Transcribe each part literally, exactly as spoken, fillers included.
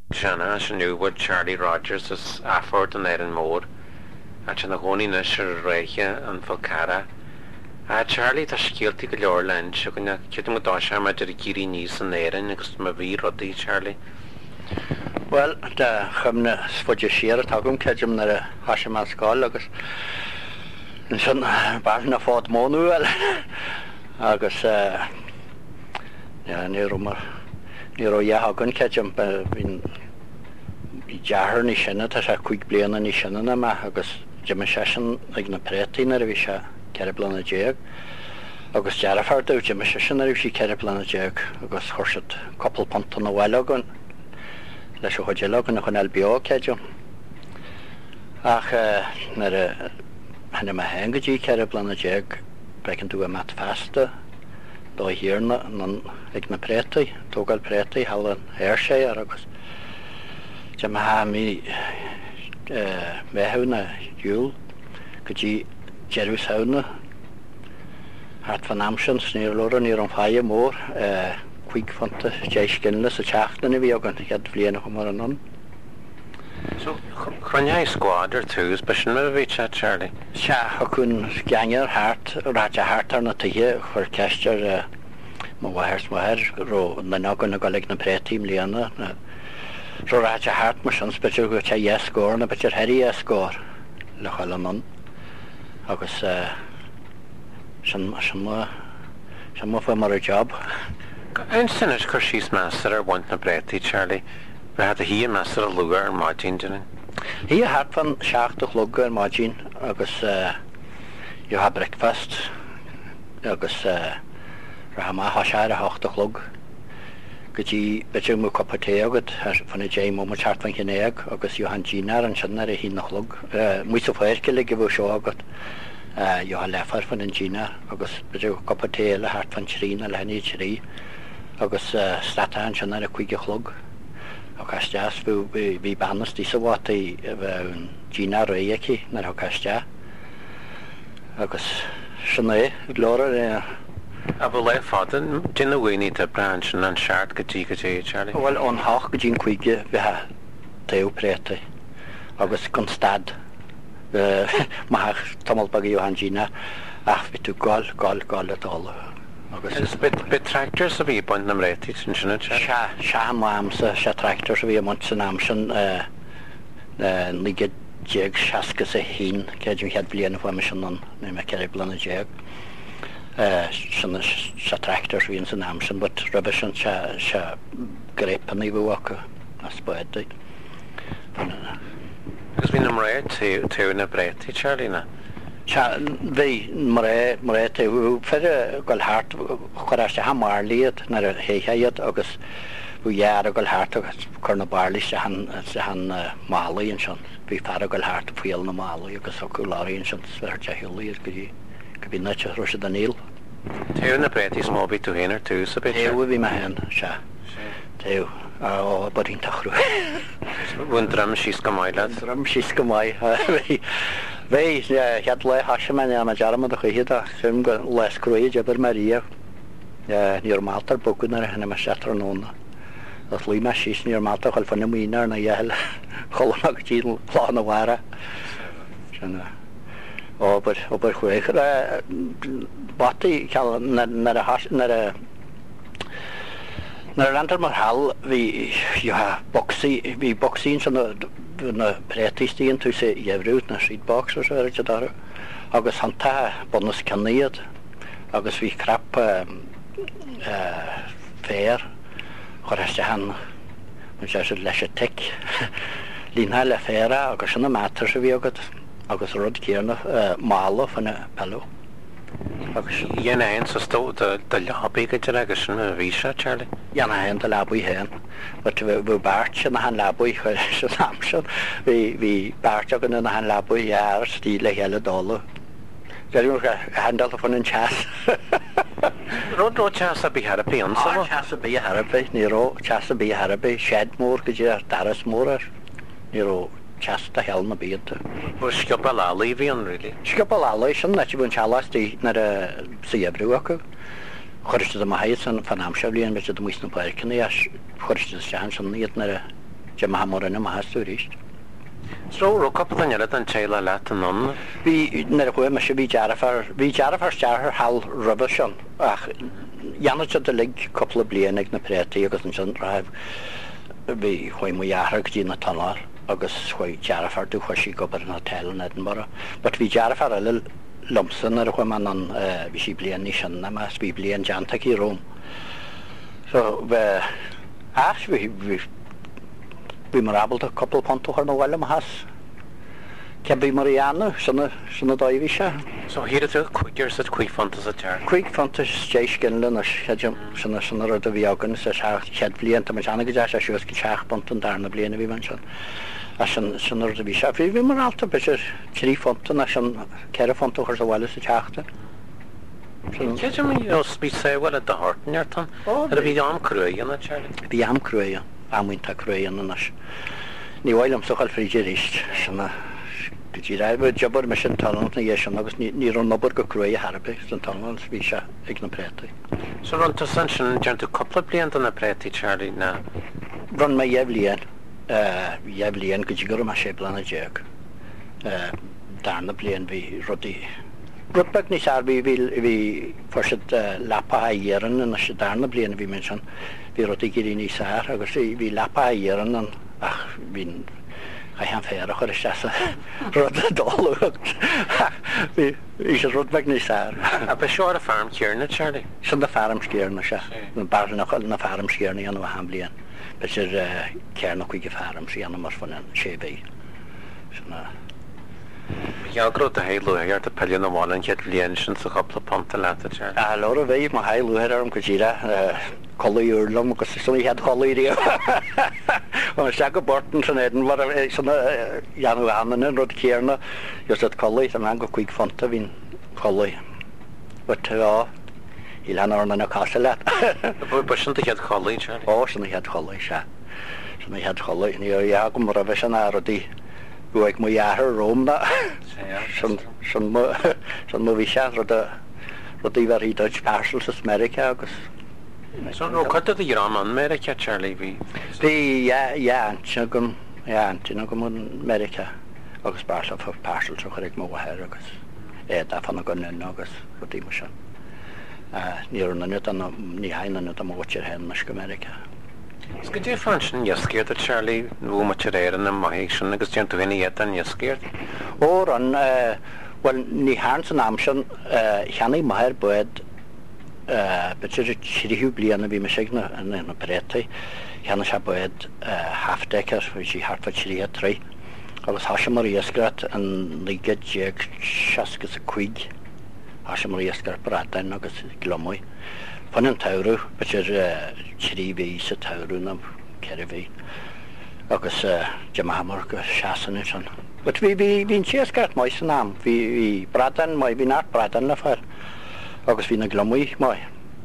Shanna, she knew what Charlie Rogers is afford and Erin Moore. At na goni na sir Reiche and Falcara. Ah, Charlie, that's guilty of your land. She couldn't get him with Osha, my Kiri niece and Erin, because my wee Roddy, Charlie. Well, the Hamna Spudjashir, Tagum Kajum, the Hashima Skull, August. And son, Barna fought Monuel. August, uh, yeah, near Rumor. Near Yahagun Kajum, in Jahar Nishanat, as a quick blain and Nishanama, August, Jimmishashan, like the Pretina, Visha, Carablan Jag. August Jarafar, the Jimmishashan, if she Carablan Jag, August Horset, couple punt on the Wilogun. Leis o chodgelog yn y chwnel bio cedio. Ach, na'r hynny mae hen gyddi cer y blan y jeg, brec yn dwi mat fasta, do hir na, na'n ag na preti, togal preti, halan hershe ar agos. Jam ha mi mehew na jul, gyddi jerwys haw na, hart van amsyn, snir lor nir o'n ffaia môr, quick font de Jayskindless, a chachten in Viogan, had Vliena Homoranon. So, Cranya squad or two, especially Movich at Charlie? Sha, Hakun Ganger, Hart, Raja Hartar, not to hear, for Castor, Mawahers Maher, Ro, Nanagon, a Galig, and Pre team Liana, Ro Raja Hart, Mushon, special, which I yes score, and a bit of Harry yes score, Lachalanon. August, uh, some, some, some of them are a job. And Sinners Kershis master or want na Bretty, Charlie. We had a he master of Lugar and Martin, didn't he? He had van Shachtach Lugar and Martin, August, uh, you have breakfast, August, uh, Rahama Hashara Hachtach Lug. Could you bet you move up a teagut, van a jay moment hart van Kineg, August Johan Gina and Shanna he noch lug. Uh, Muso Fairkill give a show got. Uh, you have left van and Gina, August, bet you cup of tail, hart van Chirina, Lenny Chiri. Agus uh, Statan Shanna a quick chlog. August jas we we banners this what the Gina Rayaki, not Augustia. August Shanna, Laura. I will let father, didn't we need a branch and shard Katika, Charlie? Well, on Hawk Jean Quick, we have Teo Prete. August Constad, the Mach Tomalbagi Johan Gina, ach, we took gall, gall, gall at all. It's bit bit tractors of a point number eighty, isn't it? Sha sha mamsa sha tractors of a months and amson uh uh liga jeg shaskas a hin cage had blian of mission on name a cariblan jeg uh sha tractors we in amson but rubbish and sha sha grape and we walk a spot because we number eight to to in a breath Charlie na Cha vi mare mare te fer gal hart kharash ha marliet na heyayat agus bu yar gal hart korna barli han han mali and shon vi far gal hart fuel na mali agus okulari and shon ver jahili gedi could be not rush danil te na preti small bit to hinner too so bit te we my hand sha te oh but in takhru wundram she's kamai lad drum she's kamai Wij had le Hasheman en Majarma de Gehida, some less courage over Maria. Near Malta, Bokuner and a Mashatronona. That Lima she's near Malta, Halfanamina and a yell, Holomagil, Planawara. Oh, but over Quaker, Bati, Nara Hash, Nara. Narantar Mahal, we you have boxy, we boxing on the na pretty to say Yevrut na street boxers or Jadara. August Hanta, bonus caniad, August we crap um, uh, fair, or as han, which I should let it take. Lina la fera, August on the matters of Yogut, August Rod Kierna, uh, Malo and a pillow. Yen ein so sto the the lobby get reaction Visha Charlie. Yen ein the lobby hen. But we we barch in the han lobby so samson. We we barch up in the han lobby yeah still like hele dollar. There you handle for an chas. Road road chas be had a pian so chas be harabe nero chas be harabe shed more could you terrace more nero Chasta helma beat. Was Skapala Levian really? Skapala Lation that you went chalasti not a sea brewaka. Horse the Mahayas and Fanam Shavlian, which the Wisdom Park and the Ash, Horse the Chance and the Yetna Jim Hammar na mahas tú ríist. Sro ro couple an an teile leat an non. Bhí nar chuir me se bhí dearafar bhí dearafar stearthar hall rubbe sin ach Janne de lig couple blian ag na prétaí agus an sin raibh bhí chuoi mu dhearthar go dtí na tanár agus chuoi dearafar dú chuisí go bar an hotel in Edinburgh. But bhí dearafar eile lumsan ar chuim man an bhí sí blian ní sin na mas bhí blian deantaach í Rome. So bheith ach bhí bhí mar abal a couple pontochar na bhile has. Cebi Mariana, syna syna dau se. So here it is quicker said quick fantas a turn. Quick fantas stage ginlan as hedjum syna syna rod a bhíogan sa seach ched blian ta machana go as sios go seach pontan darna blian a bhí man sin. As syna syna rod a bhí se. Bhí mar alta beir trí fontan as an ceir fontochar sa bhile sa teachta. Cedum you speak say well at the heart near tan. Ar bhí am cruúin a Charlie. Bhí am cruúin, amhainta cruúin an as. Ní bhhailm sochal fríidir ríist syna Did I have a job or mission talent na yes agus ní ron nobor go cruúi harbe san talent bhí se ag na prétaí. So run to sunshine gent to couple blian an na prétaí Charlie na. Run me jeflian uh jeflian go gur ma sé plan a jeug. Uh darna blian bhí rodi. Rupag ní sar bhí bhí forsit lapa éan an se darna blian bhí men sin bhí rodi girí ní sar agus bhí lapa éan an ach bhín I have fair a chuir seasa rud dólacht. Bhí sé rud meag ní sar. A be seoir a farm cearna Charlie? Sin na farm scéarna se. Na barna chuil na farm scéarna anna bh blian. Be sé cearna chuige farm sí anna mar fan sé bhí. Jaagro a héilú ar a pelian na bháin chead blian sin sa chopla ponta leata Charlie. A lora bhéh má heilú arm go tíra choúlum agus sunna head choíí. An se go bortan san éan war sanna Janú anna rud céarna just at choí an an go chuig fanta hín choí. But á í le orna na casa le. Bu sinta chead choí Charlie? Ó sanna head choí se. Sanna head choí ní a go mar a bheits an áradí go ag mu dhearthar Rome na. San mu bhí se rud a rudí bhar í Dutch parcels is America agus. So no cut the Iran on America Charlie bhí. Bhí ja ja gom ja tin gom America agus parcel for parcel so chuig mo her agus é da fan go nen agus rudí mar sin. Uh ní an net an ní haine net am watcher hen mas America. Is go dé fan yes scared Charlie nu much réir an mai sin agus gent vinni et an yes scared. Or an uh well ní hans an am sin uh channig maher bued Uh, but it's a chirihu bliana bhí me signa an na prétaí cheanna se buid halfdecker which she had for chiri trí agus hasise mar iasgrat an ligad jeag seagus a cuig hasise mar iasgar bradain agus glomoi fan an tauru but er chiri bhí sa tauru na ceirhí agus Jamhamar go seasan san but bhí bhí bhín siasgart mai san am bhí bradain mai bhí nát bradain na fear agus bhí na glomí mai.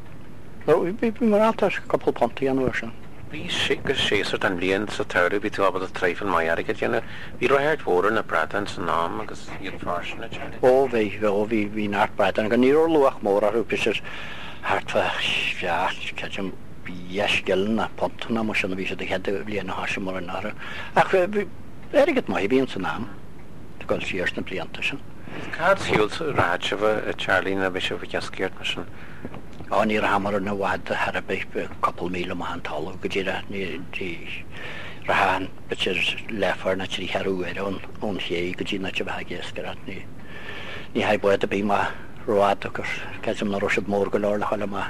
Bhí mar alta couple pontaí an uair sin. Bhí sigur séasar an blion sa tairú bhí tú abal a treifan mai aige déanana bhí roihéirt mhór na bratan san nám agus iad farsanna Charlie. Ó bhí bhí bhí nát bratan go níor luach mór arú pisir hartfa feach ceitim bíesgillan na pontana mar sinna bhí sé de head bliana hasise mar an ára. Ach airigad mai bhíon san nám de goil síos na blianta sin. Cad siúlt ráid a Charlie na bhí sé bh ceascéirt mar sin. Á ní hamar na bhhaid a Harbeh couple míle a an talú go dtíra ní rahan betir lefar na trí herú ar ón ón ché go dtí na bheit géascarat ní ní ha buid a bí má roiad agus ceim na roisiid mór go leir le choile má.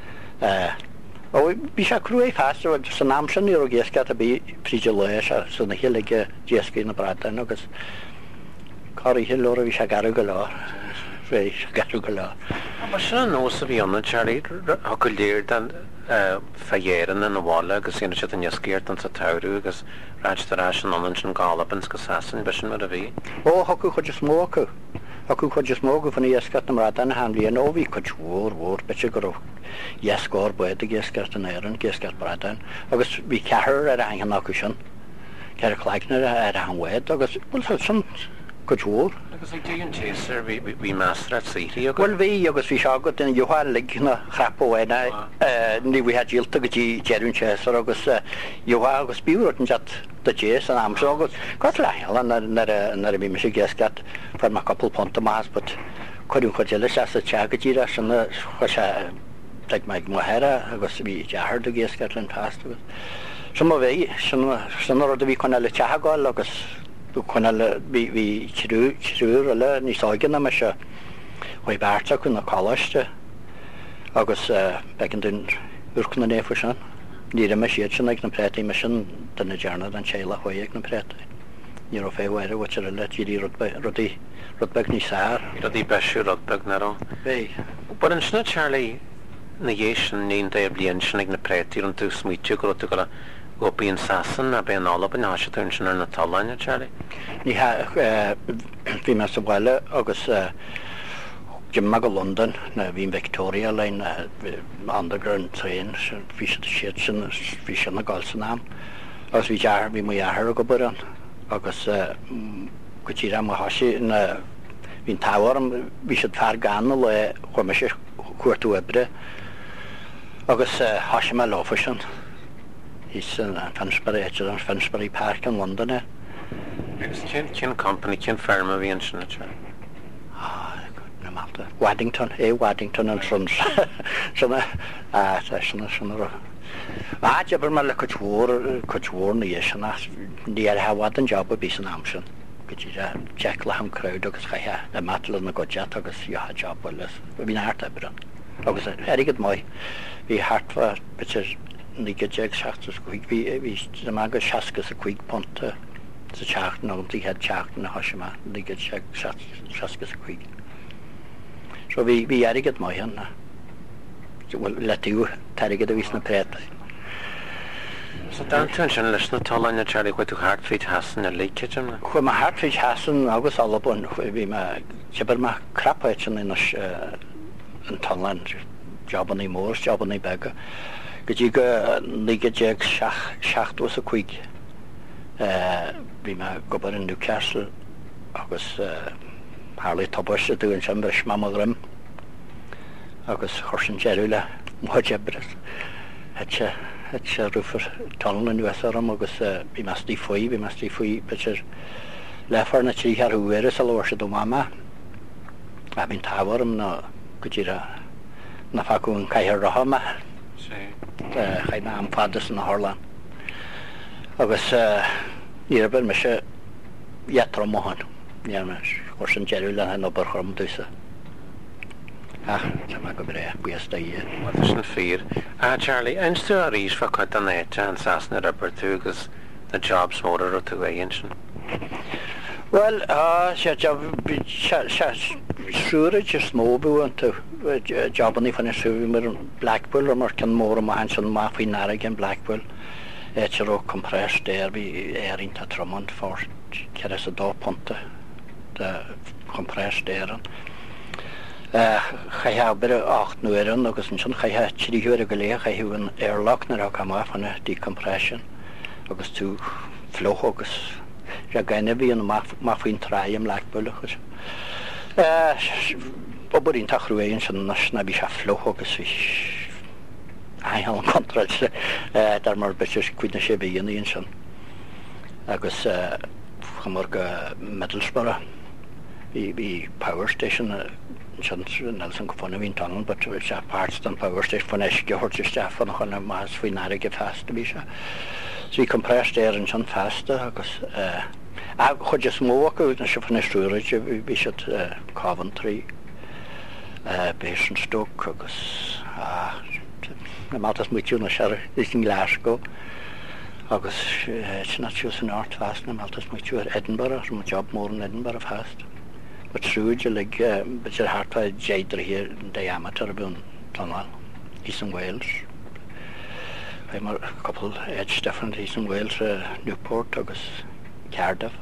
Ó bhí se cruúé fast san nám sin ní géascat a bí príide leis a sanna hiige déascaí na bradain agus choirí hi leir a bhí se garú go leir. Garú go leir. Mar sin nó a bhí anna Charlie a go léir den fehéan an bhála agus síana si an nescéirt an sa tairú agus ráidtarrá an an sin gálapan go sasan be sin mar a bhí. Ó hacu chuid is mócu hacu chuid is mógu fan iascat na mrad an han bhí an óhí chuid mhór mhór bete go iascór buid a géascat an éan géascat bradan agus bhí cethir ar a hangan acu sin ceir chláicnar ar a hanhid agus bhil sin Couture. Agus ag dtíon téasar bhí meastra saoí agus? Well bhí agus bhí seagat in dheoháillig na chrappóhaine ní bhí díalta go dtí jeún téasar agus dheohá agus bíúirt an teat de Jess an amseo go got le nar bhí me sé ggéascat fer mar couple ponta más, but chuún chuile se a teagatíra sanna chu se ag meid mohéire agus bhí dehar do ggéascat len past agus. Sem bhéh san a bhí chuna le teagáil agus chuna bhí trúr le níosáigeanna me se chuid bearta chun na choiste agus begin dún úrcna néfu sin. Ní me siad sin ag na prétaí me sin duna dearna an chéile chuig ag na prétaí. Ní ó féhhaire bhaite le tíí rudí rudbeg ní sár. Rudí beisiú rudbeg nará. Bé. Bar an sna Charlie na dhé sin níon dé blion sin ag na prétaí an tú smíte go tú go go bíon sasan a ben álab an háise tún sin ar na taláine Charlie. Ní bhí me sa bhile agus Jim mag London na bhín Victoria lein underground train bhí siad sin bhí sin na gáil san am. Agus bhí dear bhí mu dhear go buran agus go tí am hasí na bhín táhar bhí siad fear ganna le chuime sé chuirtú ebre agus hasí me láfa sin. Hís an Finsbury an Finsbury Park in London. Cin company cin firma bhí an sinna Charlie? Waddington, é Waddington an Sons sinna sinna sinna á deabar me le chuúór chuúór na dhé sinna ní ar hahhad an job a bí san am sin go dtí Jack le an crowd agus chaithe le matla na godeat agus dheotha job bhfuil bhín hart ebran agus erigad mai bhí hartfa bitir nígeag seachtas chuig bhí bhí agus seacas a chuig ponta sa teach nó tí head teach na hoisiime nígeag seacas a chuig. So bhí bhí airigad mai anna bhfuil letíú tarigad a bhís na prétaí. So dan tún sin leis na taláine Charlie chuid tú Hartford hasan a líceidem? Chu ma Hartford hasan agus alabun bhí me tebar ma crapáid sin in an taláin jobannaí mór jobannaí bega go dtí go nígeag seachtú a chuig bhí me gobar in Newcastle agus Harley Tobush doing some bush mammogrim. Agus horsin jerula mojebres. Hatcha hatcha rufer tunnel in Wesarum agus be must be foi be must be foi pitcher lefer na chi har uere salorse do mama. I've been tawarum na gujira na fakun kair rahama. Eh khayna am fadas na Harlan. Agus nirber meshe yatra mohan. Ja, mas horsin jerula han obar chorm dusa. Ah, sama go bre, buasta ie. Wat is een vier. Ah, Charlie, en stu a rís fa cut an et an sasna rubber tugus the jobs motor to agention. Well, ah, she job she sure just mobile and to job on the finish with Blackpool or more can more man son ma fi narrigan Blackpool. It's a compressed air be air into Drummond for keres a do ponte. The compressed air. Chai ha bere acht nueren agus an sin chai ha tri hure goléach chai hu an airlock na ra kam af an decompression agus tú floch agus ja gaine vi an ma fin traim Blackpool agus. Oberin tachruéin sin na bi se floch agus I an contract dar mar be cuiidna sé bíon sin agus chamor go Middlesbrough hí power station Nelson go fanna hín tunnel, but se Parkston power station fan eisce horte Stefan chuna más faoi náige festa bhí se. So hí compressed air an sin festa agus chu just mó go na se fan Stúride bhí se Coventry, Basingstoke agus na maltas muitiú na se is in Glasgow agus sin siú san art fast na maltas muitiú ar Edinburgh ma job mór in Edinburgh fast. But Shrewd, like, uh, but your heart was jaded here in diameter about tunnel, East in Wales. I'm a couple edge different East in Wales, uh, Newport, agus Cardiff.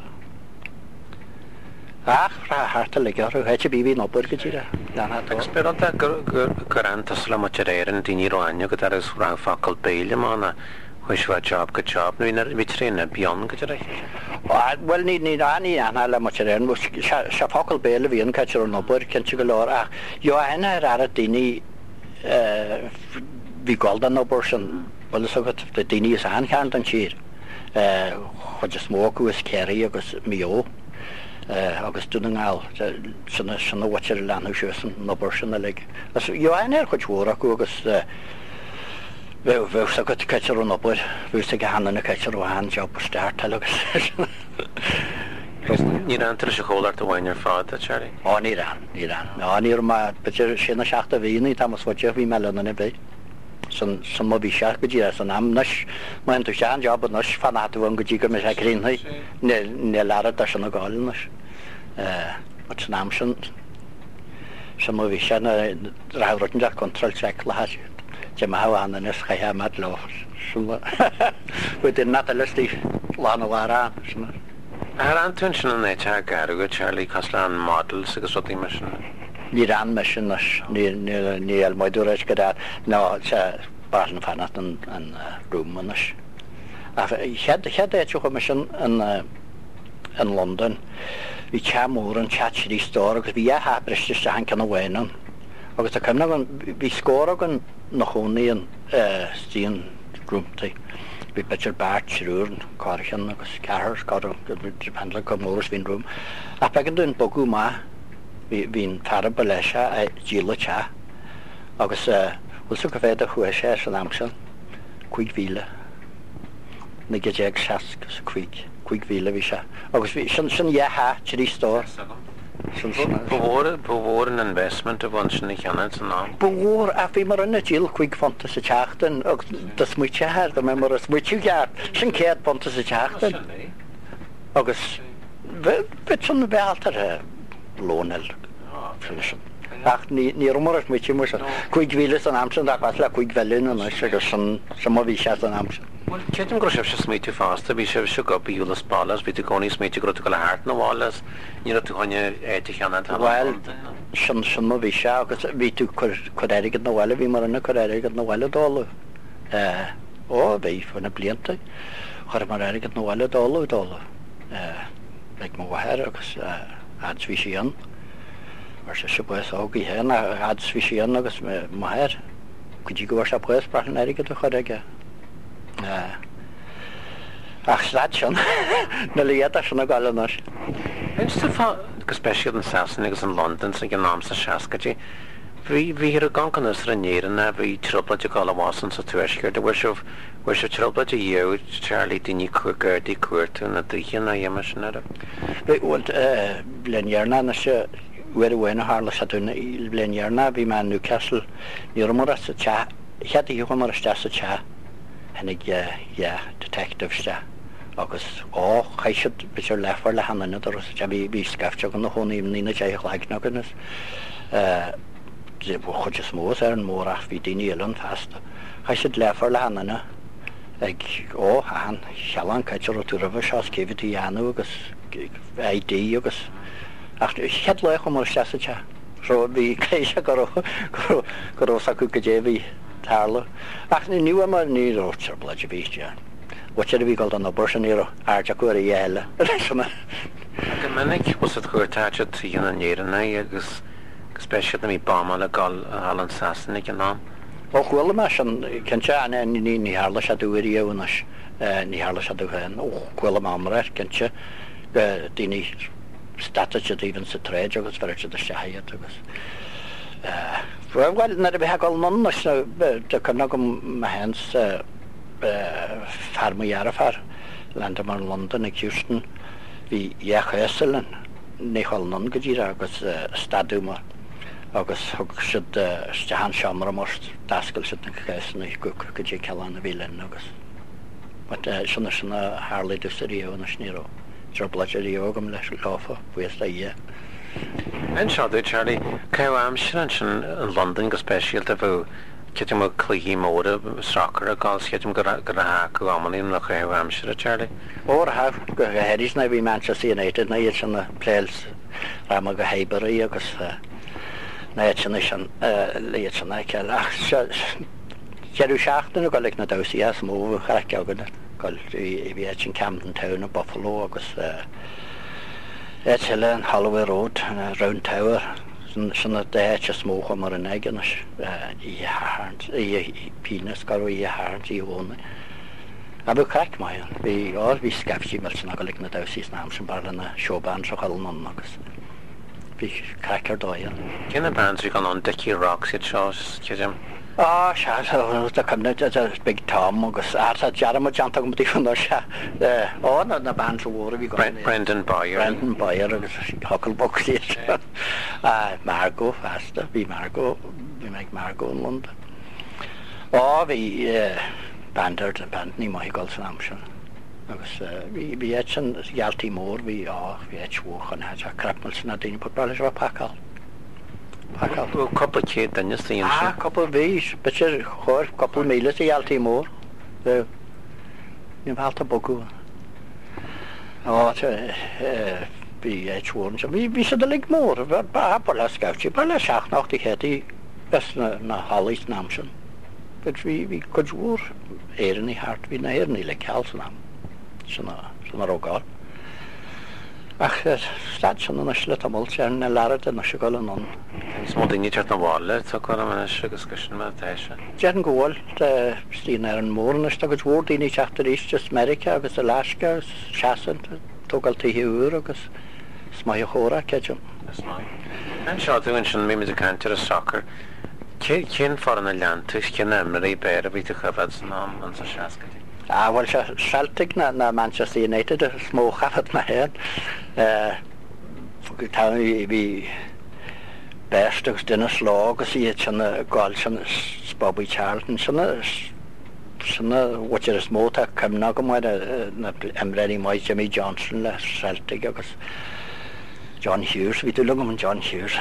Ah, ra heart like that. How you be no burger, Jira? Experta current as la macerere in Dini Roanio, that there is round faculty bail, man. Which was job, good job. No, we we train beyond, good right. Well, need need any and I let much in which Shafakal Bail of Ian Catcher on Nobber, Kenchigalora. You are in a rare Dini uh, we golden Nobbers and well, so that the Dini is hand hand and cheer. chuid is mó agus céirí agus mío agus dúna ngáil sinna sinna bhaitear leanú siúsan nóbar sinna le. Joáin ar chuid mhór acu agus bheh sa go ceitir an nóbar, bhú sa go hanna ceitir ó han job start agus. Ní antar se chólaart a bhain ar fád a Charlie? Á ní ran, ní ran. Á ní má beidir sinna seachta bhína tá mas bhaide bhí meilena na bé. San san má bhí seach go dtí san am nas main tú sean job nas fanatú an go dtí go me se crínhaí ne lara a sin na gáil nas. Wat san am sin san má bhí se na ráhrotin deach control check le háisiú. Te má haána nes chaithe mad lá. Bhfuil idir nat a listí lána bhharán sinna. Ar an tún sin an éite gar go Charlie Caslan models agus rutí mar sin? Ní ran me sin ní el maidú éis go dá ná se barn fanat an rúmanas. Chead éite chu me sin in London. Bhí ceamúr an chatí stór agus bhí a breiste an can bhhainan. Agus a cumna bhí scór an nach chonaíon stíon grúmtaí. Bhí beidir bart siúr cáirchan agus ceair pendla go móras bhín rúm. A pegan dún bogú má hín fear ba leise a díla te agus bhfuil su go bhéad a chuair sé san amsan chuig bhíle na go déag seas gus chuig chuig bhíle bhí se. Agus sin sin dhéthe tíí stór. Bhór an investment a bhain sin na cheanna san ná? Bhór a bhí mar inna díal chuig fanta sa teachtain agus do smuoite heir go mé mar a smuitiú geart sin céad fanta sa teachtain. Agus bit sin bhealtar lónel ach ní mar smuitiú mu chuig bhíle an amsan ach le chuig bheún an agus san má bhí se an amsan. Ceim go sibh se sméitiú fásta, bhí sibh se go bíúlas balas, bhí tú gcóí sméitiú go go le háart na bhálas, ní tú chuine éite cheanna tá. Bhil sin sin má bhí se agus bhí tú choréirigad na bhile, bhí mar inna choréirigad na bhile dála. Ó bhí fanna blianta chuir mar airigad na bhile dála dála. Le má bhair agus adshí sían mar se se bues ágaí héna adshí sían agus mair go dtí go bhar se bues brachan airigad a choréige. Ach slad sin na liaad sin na gálanas. Einste fá go speisiad an Sasan agus an London sa gin nám sa seascatí. Bhí bhí ar a gancanas ar a néiranna bhí troblaid a gála bhásan sa tuaisceir de bhfuir sibh bhfuir sibh troblaid a dhéú Charlie daoine cuairgairdaí cuairtú na dtríchan na dhéime sin ar. Bhfuil bleanhearna na se bhuiir bhhaine hála sa dúna bleanhearna bhí me Newcastle ní mar sa te chead í chu mar a ste sa te. Hennig detectiveste agus á chaisiid bitir lefar le hanna ar a bhí bhí scafte gan na hónaí nína dé leagna gannas chuide smós ar an mórach bhí daoine eile an festa. Chaisiid lefar le hanana ag ó an chealan caiitir ó túrah se céhití dhéanú agus édí agus ach chead le chu mar steasate. Ro bhí cléise go sacu go déhí Tarla. Ach ní nu mar ní rótar blaid a bhíte. Wat a bhí gáil an bursan í airte cuair a dhéile. Go minic was a chuirtáte tí an néiranna agus spéisiad na mí bama le gáil an Sasan ag an ná. Ó bhfuil me an cinnte an ní ní hála se dúirí ónas ní hála se dúhain ó bhfuil amra cinnte daoine statate díhann sa tréid agus fer se de sethe agus. Bhil na bheit gáil nó de chuna go hens farmahear far lenda mar London ag Houston hí dhéchalan néáil non go dtíre agus stadúma agus thug siad stehan seamara most dascail si na chéisna go go dtí ceán a bhílen agus. Sinna sinna hála dúsaío na sníró. Tro blaidirío gom leis láfa buas a dhé. Ein seo dú Charlie, ceú am sin sin in London go spéisialt a bhú cetim mo cluí móra srácar a gáil cetim go ha go ammaní nach chu am sin a Charlie? Ó ha go héirís na bhí Manchester United na iad sin na pléils ra go hébarí agus na sinna sin léiad sinna ceall ach ceadú seachtain go le na dosaí as mó cha ceganna goil i bhí sin Camden Town a Buffalo agus Eile an Holloway Road Round Tower sinna déite smócha mar an aigenas í pínas gar í háint í bhna. A bú crack mai bhí á bhí scafsí mil sin go na dasí ná sin bar na seoban so chaán agus bhí crackar dóil. Cinna bands gan an dicí rock siad seo cem? Á se cumne big Tom agus a dearm deanta go dtí chun se á na band bhra bhí Brendan Boyer. Brendan Boyer agus hocailboí Margo festa bhí Margo bhí meid Margo an London. Á bhí bandar a bandní mai gáil san am sin. agus bhí éit sin gealtaí mór bhí á bhí éit bhchan he a crapmal sin a daine put bailile bh paáil. Bhfuil coppla céad daine síon sin? Á coppla bhís, be sé chuir coppla míle i gealtaí mór níom háalta bogu. Á bhí éit bhn sin bhí bhí a lig mór ba le scaftí ba le seaachnachtaí chétaí bes na hálís ná sin. But bhí bhí chudhúr éan í hart bhí na éarnaí le ceall san am sinna rógáil. Ach stad sin na sle amol sé na leirte na se goil an. Is mó daoine teart na bháile tá chu am agus go sin me teise. Dean ggóil tíon ar an mór is agus bhór daoine teachtar East America agus Alaska seasan tógaltaí úr agus smaid chóra ceidem. An seo dúin sin mé a cantar a soccer. Cén far an Atlantis cin emraí bear a bhí a chufad ná an sa seacatí. Ah, bhfuil se Celtic na na Manchester United a smó chafad na héan. Tá bhí béistegus duine slá agus iad sinna gáil sin Bobby Charlton sinna sinna bhaidir is móta cumna go muid na emraí mai Jimmy Johnson le Celtic agus John Hughes, bhí tú le an John Hughes.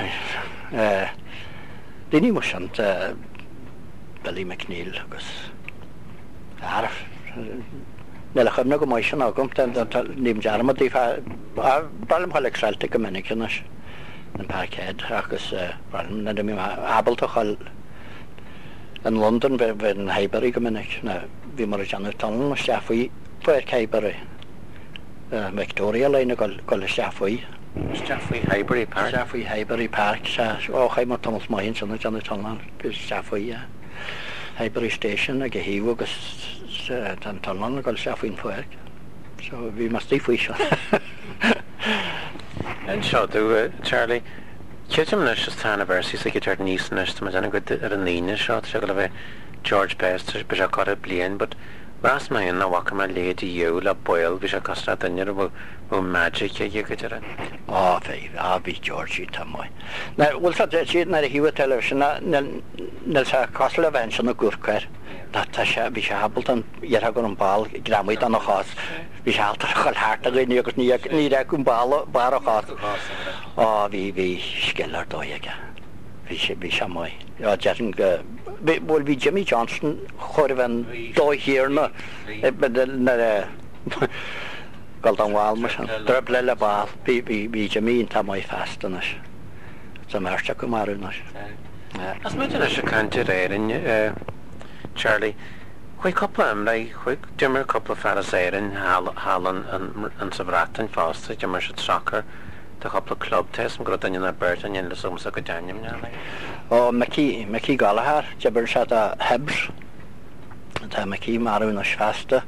Dini mo sin Billy McNeil agus arf nela chumna go mai sin agam ním dearma dí bailm hall Celtic go minic an parkhead agus na mi abalta hall in London be an Highbury go minic na bhí mar Janet Tunnel na Staffy fuir Highbury Victoria line go le Staffy. Staffy Highbury Park. Staffy Highbury Park ó chaim mar Thomas Mahin sin Janet Tunnel gus Staffy Highbury Station a go híh agus an Tunnel go Staffy fuir. So bhí mas tí faoi seo. An seo dú Charlie Ceim leis tána versi sa go teart níos neist me anna go ar an líine seo se go le bheith George Best be se chu blian, but ras mai na wacha me léad i dhéú le boil bhí se costra daine bh bh magic a dhé go tear. Á bhí á bhí George tá mai. Na bhfuil sa siad na a hiú television nil se cos le bhain sin na gúrcair. Tá se bhí se habaltan dheartha gur an ball gramid an chás. Bhí se altar chuil háart a gine agus ní ní raibh ball bar a chás. Á bhí bhí skelar dóige. Bhí sé bhí se mai. Ja jean go bhfuil bhí Jimmy Johnson chuir bhain dóhíar na na gáil an bháil mar drib le le ball bhí bhí Jimmy tá mai festannas. Sa marteach go marúnas. As mu se cantir éirin Charlie, chuig coppla am le chuig dimmer coppla feras éirin hálan an sa bhrátain fásta dimmer se soccer tá coppla club test go daine na Burton in le sumsa go daim ne. Ó Mickey Mickey Gallagher jibber se a Hebs tá Mickey marúnas festa.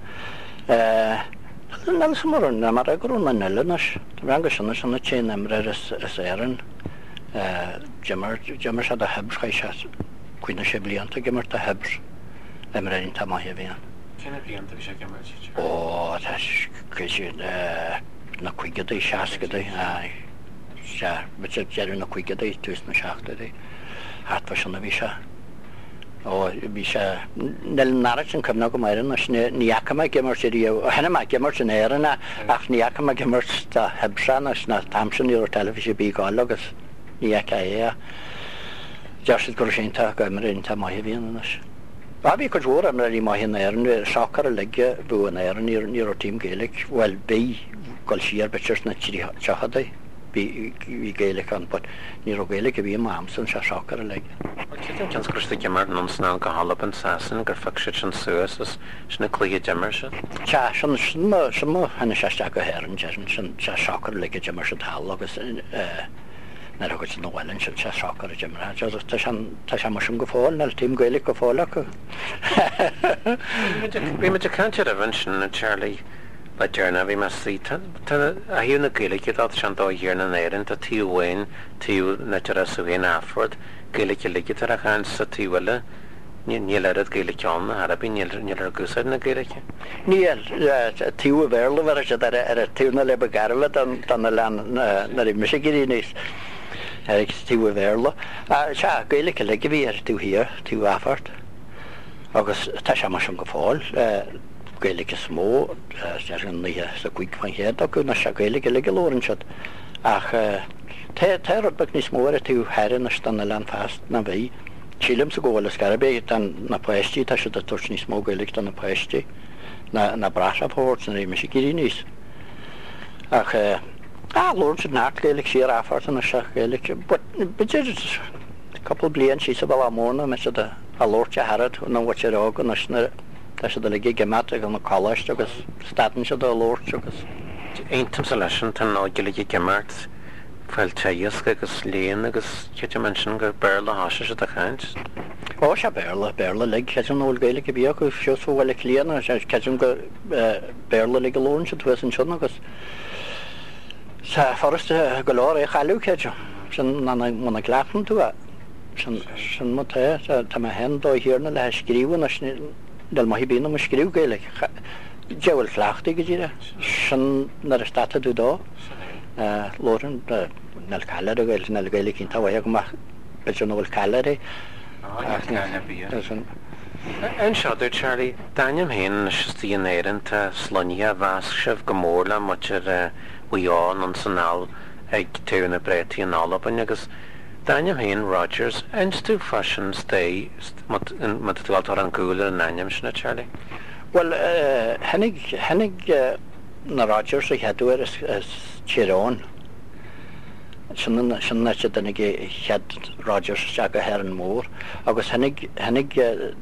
Nel samar na mar a grúna nelenas ranga sanna sanna ché nemre is éan jimmer jimmer se a Hebs cha cuiine sé blianta gimmer a Hebs. Emrein tá mai bhíon. Cena blianta bhí sé gimmer? Ó tá cruisiú na cuiigadaí seacadaí se be jeú na cuiigadaí tús na seachtaí háfa sinna bhí se. Ó bhí se nel nárat an cumna go mairan níacha me gimmer sé hena me gimmer sin éanna ach níacha me gimmer tá hebsan na tamsin ar telefíe bí gáil agus níacha é. Deir gur sénta go emrein tá mai bhíon. Babi could war am ready my in there and soccer leg boo an air near near team Gaelic well be Golshire bitchers na chiri chahade be Gaelic on but near Gaelic be mams and soccer leg. Kans Christi Gemmer non snel go hallop and sassin gur fucshit and suas sna clia Gemmer shit. Cha some some and a shasta go hair and jessin soccer leg Gemmer should hall agus uh na go sin nóhhain sin se seachar a Jimra tá se mar sin go fáil na tím goile go fála go. Bhí me cantir a bhain sin na Charlie le dearna bhí mar sí a hiú na gaige dá sean dá dhéar na éirann tá tíúhhain tíú na tar a suhéin áford gaige ligige tar a chain sa tíhile níl ar gaile teánna ar a bí níl ar gusaid na gaiiche. Níl tíú a bhéla bhar se ar a tíúna le garla dan na lean na i mis gurí níos ag tíú a bhéla. Se gaile le bhí ar tú hir tú áfart agus tá se mar sin go fáil gaile smó an ní sa cuiig fan héad a go na se gaile le golórin se ach te be ní smór a tú herin na stanna lean fast na bhí. Chilem sa ggóil scarabé dan na poisttí tá se a tuair ní smógailig an na poisttí na brasa pót san réime sé gurí níos. Ach lór se nácléig sí áfart an na seachgéig, beidir couple blian sí sa bhil móna me se a lóirte harad na bhha sé ágan na tá se le gé gemat an na choist agus stadan se a lóirt agus. Eintam sa leisin tan ágiile gemart. Fáil teas agus léon agus chéte man sin gur bearla háise se a chaint? Ó se bearla bearla le ce an óil gaile go bío go fios bhfuil léana ce go bearla le go lón se tu an sin agus sa forste go láir é chaú chéte sin mna gglachan tú sin má tá hen dó hiarna le scríúna del mai bína mar scríú gaile dehfuil chhlaachtaí go ddíire sin nar a stata tú dó. Loren nel caller o gael nel gael cyn tawa ag ma beth yn ôl caller e. Yn siadr Charlie, Daniel hyn ysdi yn eirin ta slonia fas sef gymorla mocher wion yn synal ag tewn y breti yn olop yn agos Daniel hyn Rogers yn stu fashion stay mat dy gweld o'r angwler yn aniam sy'n Charlie? Wel, hennig hennig na Rogers ag hedw er ys Chiron. Sin na se dennig chead Rogers ag a her an mór, agus hennig hennig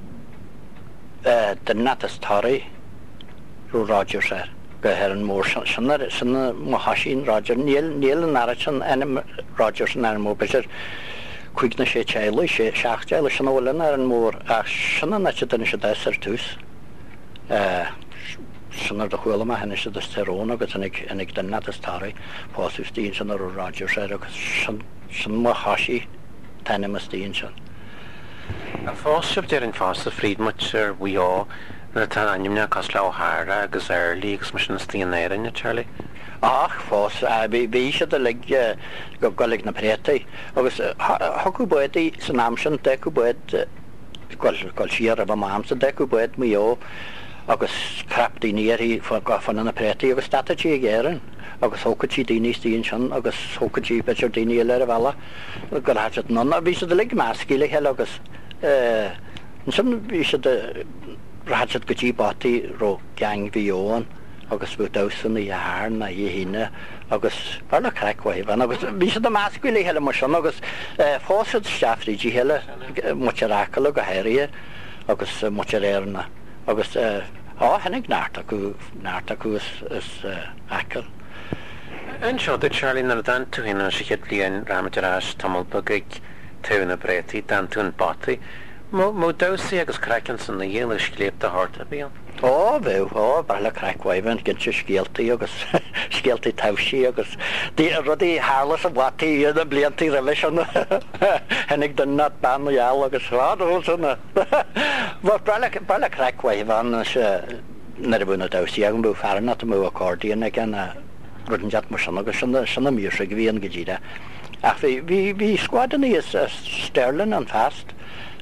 den natas tarri ro Rogers er go her an mór sinna sinna mo hasín Roger níl níl an ara sin en Rogers an ar mór beir cuig na sé teile sé seach teile sinna bhfuil ar an mór a sinna na se den se deir tús. Sinnar do chhuiile ma henne se teróna agus innig den natas tarri pású stín sin ar Rogers er agus sin mo hasí tenne ma stín sin. A fásib déir an fás a frídmuir bhuiá na tá animne cos le óthra agus airlí agus mar sin stíon éirinne Charlie? Ach fós bhí se le go golig na prétaí agus thuú buí san amsin deú buid goil siar a bh mamsa deú buid muo agus craptí níirí fan na prétaí agus statí ggéan agus thocatí daoine tíon sin agus thocatí beidir daoine le a bhela gur hat nona bhí se le máscíile he agus sin bhí se ráid gotí batí ro gang bhíóin agus bu dasan í haar na i híine agus barla crackhaibh agus bhí se máscíile heile mar sin agus fósad steafrídí heile muterácail go héirí agus muteréirna agus á hennig náart acu náart acu is acail. Yn siodr Charlie na dan tú hynna si ched blian ramadarás tamolbog ag tewn y breti dan tún bati. Mo dawsi agus crackan san na dhéal sgléip a hort a bíon? Ó bhew, ó barla crackhhaibh gin se sgialtaí agus sgialtaí tawsí agus rudí hálas a bhataí a bliantaí ra leis an hennig den nat ban o iall agus rád ó sanna. Barla crackhhaibh an nar a bhúna dawsí agam bú fearna a mú accordion ag an rudin jat mar sanna agus sanna music bhíon go ddíra. Ach bhí squadaní is Sterling an fast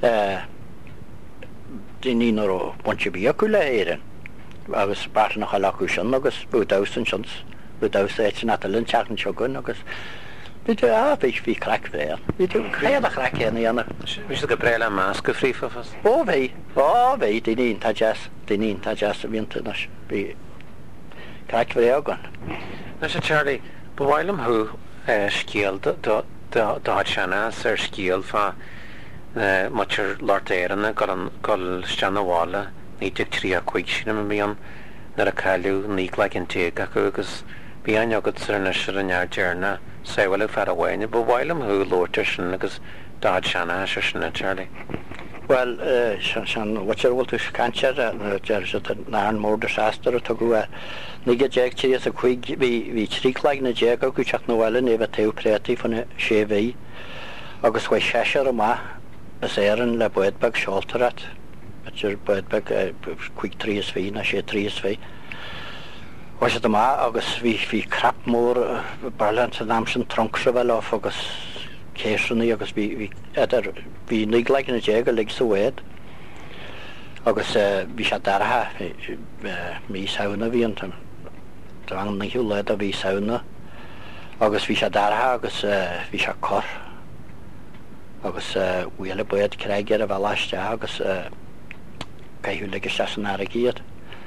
Dini nor bunch bí acu le éan agus bar nach chaú sin agus budásan sin budása éit na linn tean segun agus bit a bhís hí crack fé. Bhí tú chéad a chracéna anna. Bhís go breile más go frífa fas? Ó bhí á bhí daoíon tá jazz daoíon tá jazz a bhíonanta bhí crack fé agan. Na sé Charlie, bhhailm thu scéal dá sena ar scéal fá muir láirtéiranna goil steanhála ní trí a chuig sin am bíon nar a caiú ní le an té acu agus bí an agad ar na se an neardearna saoil fer a bhhaine, ba bhhailm thu lóirte sin agus dáid seanna se sinna Charlie. Well, san watcher will to cancer there's a nan more disaster to go nige jack chi is a quick vi vi trick like na jack go chak no well neva teu preti von chevi agus we shasher ma aseren la boetbag sholterat but your boetbag quick trees vi na she trees vi was it ma agus vi vi crap more balance namsen trunksevel of agus Keirsunni agus vi vi etter vi nig like na jega lig so wed agus vi sha darha mi sauna vi antam drang na hula da vi sauna agus vi sha darha agus vi sha kor agus wile boed kreiger av alasta agus kai hula ge sasna regiert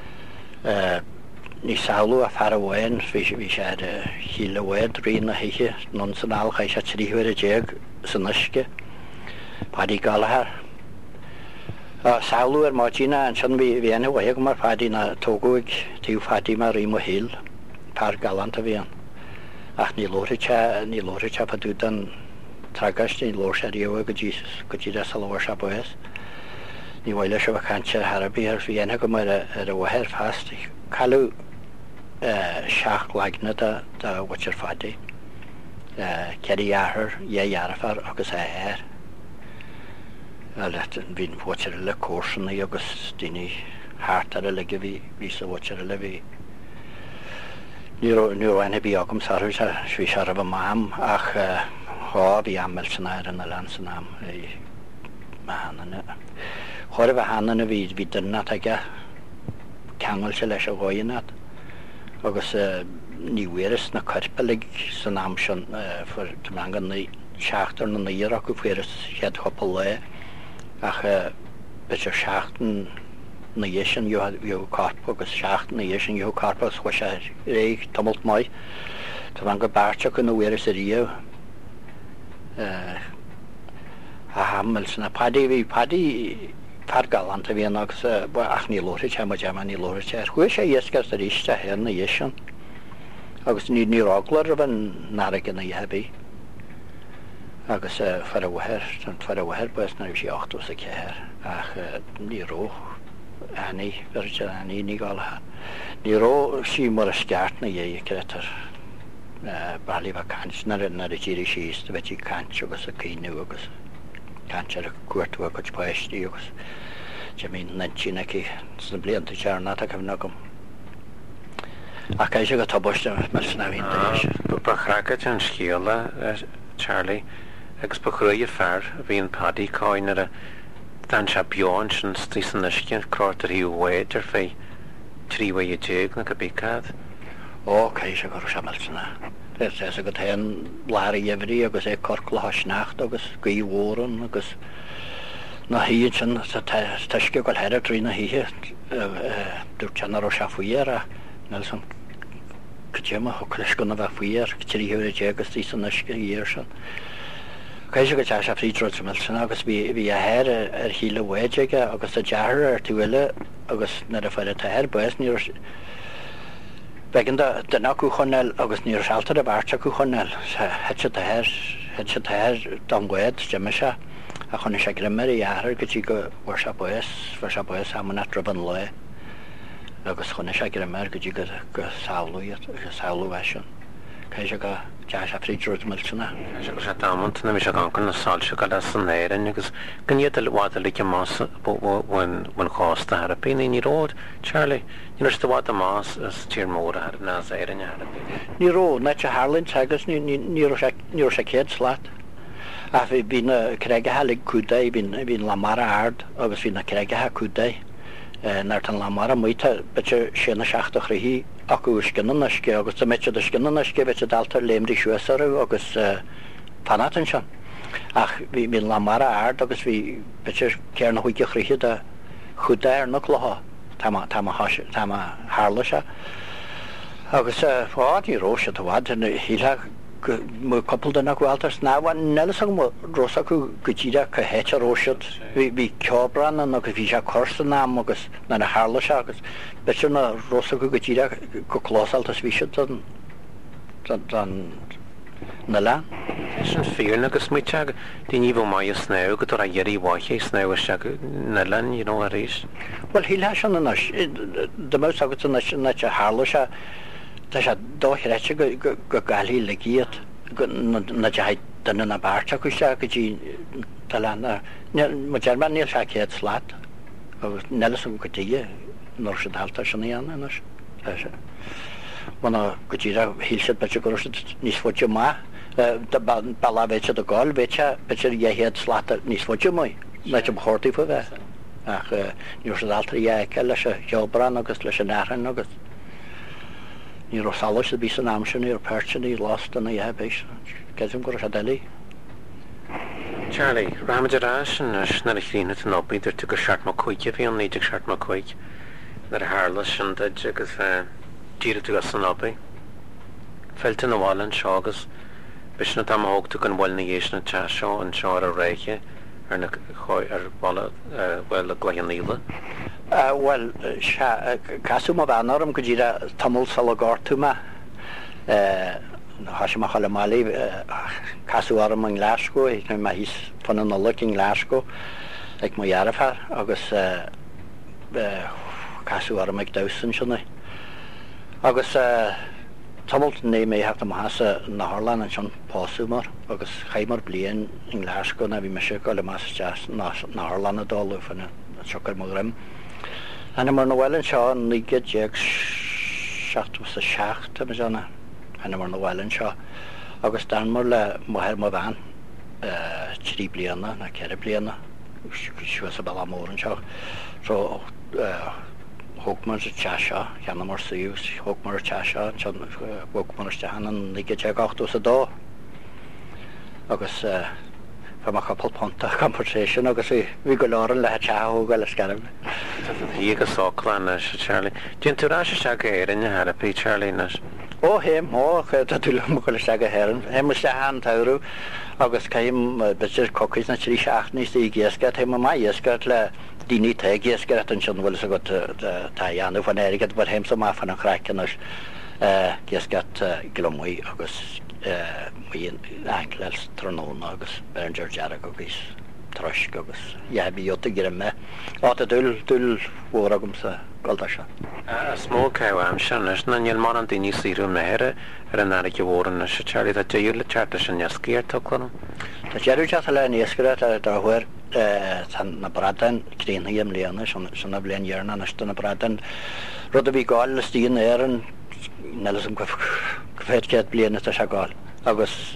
Ní saulu a far awain vi vi shad hila wed rina hiche non sanal kai sha tri hwere jeg sanaske padi galahar a saulu er machina an chan vi vi ane wayag mar padi na togoig tiu padi ma rimo hil par galanta vian ach ni loricha ni loricha padudan tragash ni lorcha rio go jesus go jida salawasha boes ni wayla sha kancha harabi er vi ane go mar er waher fast kalu Shach like na da da watcher fadi kedi yahar ye yarafar agus air a let vin watcher le course na agus dini hartar le gevi visa watcher le vi niro niro ane bi agum sarus shvi sharaba mam ach ha vi amel snair na landsnam ei manana hore va hanna vi vi denna taga kangal sele shoyinat agus ní weras na karpelig san amshan for tmangan ni schachter na nira go feres het hoppel ach beter schachten na yeshen you you karpo agus schachten na yeshen you karpo was re tumult mai tmanga barcha kun weras rio eh a hamels na padi vi padi Pargalant vi nags ach ní lóri chama chama ní lóri cher chu sé yeskas der ista hen na yeshan agus ní ní roglar van narek na yabi agus fara waher sant fara waher bes na vi acht os ek her ach ní ro ani verja ani ní galha ní ro sí mar skart na ye kreter bali va kanch na na jiri shist veti kanch agus a kinu agus kancher kuartu agus paesti agus Jamin nanchina ki sbliant charna ta kavnagum Akai ga taboshta masna vin pa khraka chan skiola Charlie expokroye far vin padi coinere dan champion shin stisen skin quarter hi waiter fe tri way jeg na kabikad O kai ga shamalsna There's a good hen Larry every agus e korkla hasnacht agus gui woren agus na hi chan sa taske kol hera trina hi du chana ro shafuera Nelson kjema hokleskona va fuer kri hore jegas ti sanaske yershan Kaisa ga cha shafri trot melson agus vi vi her er hile wejega agus a jar er tuele agus na da fara ta her boes ni Begin the Naku Honel, August near Shalter of Archaku Honel, Hatchet the Hair, Hatchet the Hair, Don Wed, Jemisha, a Honisha Grimmery, Yahar, Gajigo, Worship Boys, Worship Boys, Amanat Robin Loy, August Honisha Grimmer, Gajigo, Saulu, Saulu Ashen, Kajaga, Jasha Free George Milchina. Shatamont, and Mishagan, a salt sugar as an air, and you can yet the water like a moss when when cost had a pin in your road, Charlie. You know, the water moss is cheer more at Nazar and Yard. Nero, not a Harlan Sagas, near a kid slat. I've been a Craigahallig could day, been been Lamara hard, I was been a Craigaha could day. Nartan Lamara Muita, but you're Shena Shachta Hi, Akushkin and Nashke, August the Metcha the Skin and Nashke, which is Alter Lemdi Shuasar, August Panatanshan. Ach, we been Lamara hard, August we, but you're Kerna Wiki Hida, Huda or Nuklaha. Tama Tama Hash Tama Harlasha. Agus fád í rósa to wad and hila mo couple the Nakwalters now one Nelson Rosa ku gujida ka hecha rósad vi vi Cobran and agus vi ja Corstanam agus na na Harlasha agus but na Rosa ku gujida ku closaltas vi should dan dan na lean. Sin fear agus muteag daoine bh mai sná go tar a dhéirí bhaithe sná se na lein you know a rééis. Well hí leis an na de mó agat na na se hála se tá se dóreite go go galí le giad na denna na barta go se go dtí talna ma German níl se chéad slaat agus nelas go gotíí nó se dalta sin íana se. Mana go dtí a híse be go níos fóte má ballvéte a gáil véte betir dhéhéad slata níos fóte mai na sem chóirtaí fu bheith ach níor se dalta dhéice leis a jobran agus leis an náran agus. Ní rosálas a bí an amsin ar persin í lást an dhébéis ceim go a delí. Charlie, Ramadarás na na chríine an opíidir tu go seart má chuige bhí an níidir seart má chuig nar hála sin deid agus tíre tú as an opí. Felta na bhálan seo agus bis na tam hógtu an bhil na dhééis na te seo an seo a réiche ar na choir ar bhil a gléan íle. Well casú má bhanarm go dtíra tamil sal a gáirtúma hasisi má chaile málaí casú arm an glasco ag nu má hís fan an nula in glasco ag má dhearafar agus casú arm ag dasan sinna agus tamil né mé hecht am hasa na Harlan an sin páú mar agus chaimar blian in glasco na bhí me se go le más na Harlan a dáú fanna socar má rim. Anna mar na bhhailinn seo an nígad déag seachtú sa seachta me seanna anna mar na bhhailinn seo agus dan mar le mothir má bhean trí blianana na ceir blianana siú sa balla mór an seo so thug mar sa te seo cheanna mar saús thug mar te seo bug mar te hanan nígad déag ochtú sa dó agus fa ma couple ponta conversation agus vi go láran le teó go le scarm. Hí go sólan Charlie. Dún túrá se se éir in Harpi Charlie nas. Ó hé má tú go le se heran. He mu se an taú agus caiim bitir cocis na trí seach níos í ggéasca he má dhéascat le díní te ggéascat an sin bhfuil a go taanú fan éirigad bar héim sem má fan an chráican ggéascat glomí agus enkles tróna agus Berger Jarag agus tros agus bhí jota gur me á a dul dul hór agum sa golda se. Smó ceim sin na níl mar an daoine síú méire ar an aige bhóran na se Charlie a déú le teartta sin neascíir tulan. Tá jeú te le níoscre a dáhuiir na bradan crínaíam léana sanna blian dhearna na na bradan rud a bhí gáil le tíon éan nelas an go féad bliana a se gáil agus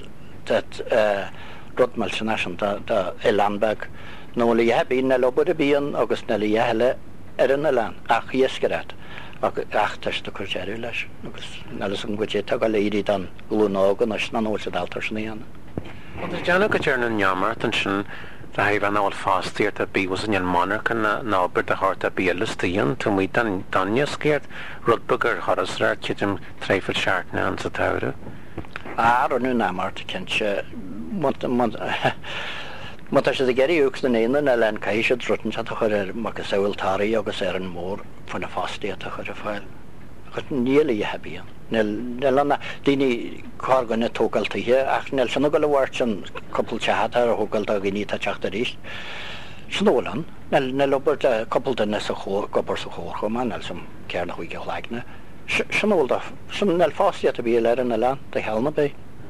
rudmal san nasan i Landbeg nó le dhé na lobud a bíon agus na le dhéile ar an na lean ach dhéascarat ach teiste chu teú leis agus nelas an goté go léirí an glúnágan as na nó daltar sníana. Deanna go tear na neamart an sin ra heh an áil fátíart a bí was an monarch an nábert a hart a bílastíon tú mí danne scéart rudbagur chorasrá kitim tréfil seaartna an sa taire. Á ar nu námart cin se Má sé a geirí úgus na éana na len caiise rutan a chuir mar go saoiltáí agus ar an mór fan na fátíí a chuir a fáil. chut níla I hebíon. Nel anna daoine cágan na tógaltaithe ach nel sinna go le bhhairt an coppla teata ar thugalta a gní tá teachta ríist. Snólan, nel nel obair le coppla na sa chóir gobar sa chóir chumá nel sam cear na chuige chláigna. Sinolda, sin nel fástiat a bhí le an na lean de helna bé.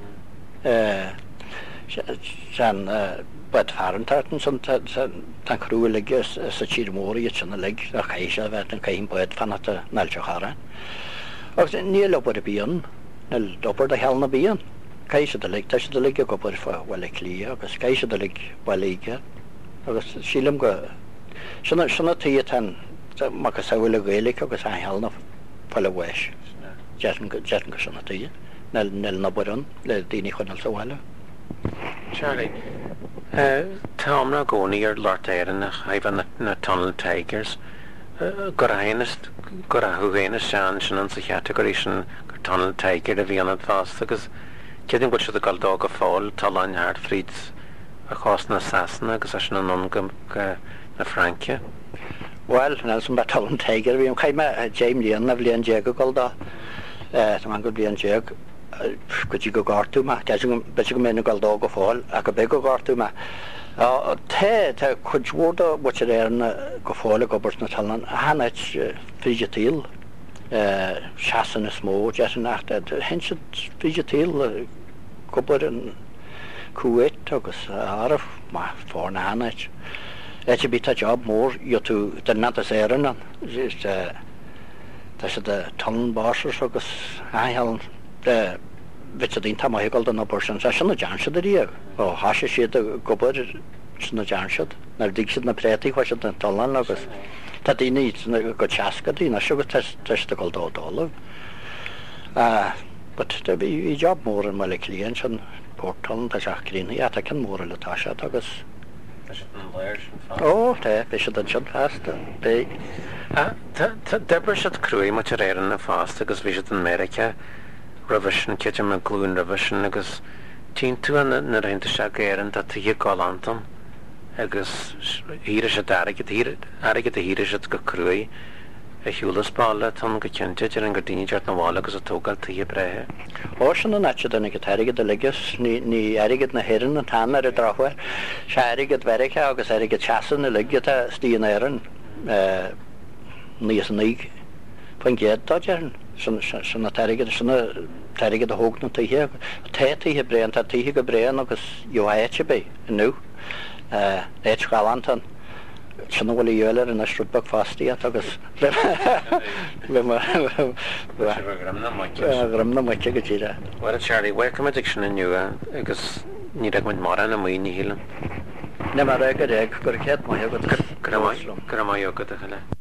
San bud farantartan san tan cruúil le sa tír mórí sinna le a chéise bheit an chéim bud fanata neilte chara. Agus níl obair a bíon, nel obair de helna bíon. Chéise de lig, teise de lig a gobar bhile clí agus chéise de lig bhile agus sílam go sinna sinna tí tan má go saohfuil a ghéalaigh agus a helna bhile bhis. Jean go jean go sinna tí. Nel nel na buran le daoine chunal sa bhile. Charlie, Tá na gcónaí ar Lord Éireann na chaimh na Tunnel Tigers go rahéanas go a thuhéanas sean sin an sa cheatagorí sin gur Tunnel Tiger a bhí an fásta agus ceadn go siad a gáil go fáil taláin Hartfried a chás na Sasanna agus sin an non na Francia. Well, Nelson ba Tunnel Tiger bhí an chaime James Leon na bhíon déag go gáil dá. Tá man go bhíon déag go go gartú ma be go mé gal dá go fáil a go be go gartú ma. Tá tá chuúda wat er go fála go burt na talan hanit figitíl chasan is smó je nach hen figitíl go an cuait agus arf ma fá na hanit. Et je bit a job mór jo tú den na éan an Tá sé de tan báir agus ahel de vi dín tam hegal an op se sinna Janse í ó hasise siad a gobar sinna Jansead na dig si na préti chu se den talan agus Tá dí ní go teasca dína sigus teiste go dádólah but de bhí job mór an meile líon sin portal tá seachrína a cin mór letá se agus ó té be se den sin festa bé debre se cruúí mat réan na fásta agus bhí an America revision ke me glún revision agus tí tú an na reinta se géan dat tu hi gálantam agus híre se aige aige a híre se go cruúi a hiúlaspále tan go cinnte ar an gardíart nahála agus a tógal tu hi brethe. Ó sin na nete denna go teige de ligus ní aigad na hiran an tan ar a drahfuir se aigad veriche agus aige chasan na ligad a stíon éan níos an nig fan géad tá dearan. Sinna teige sinna teige a hógna tuthe tétíthe brean tá títhe go brean agus johaite be nu éit galantan sinna bhfuil dhéile in na strúbach fástií agus gram na muite go tíre. Well Charlie, where come addiction in you agus ní ag muid mar an na muoí hílan? Ne mar agad ag gur chéad mai agad go mai agad a chaile.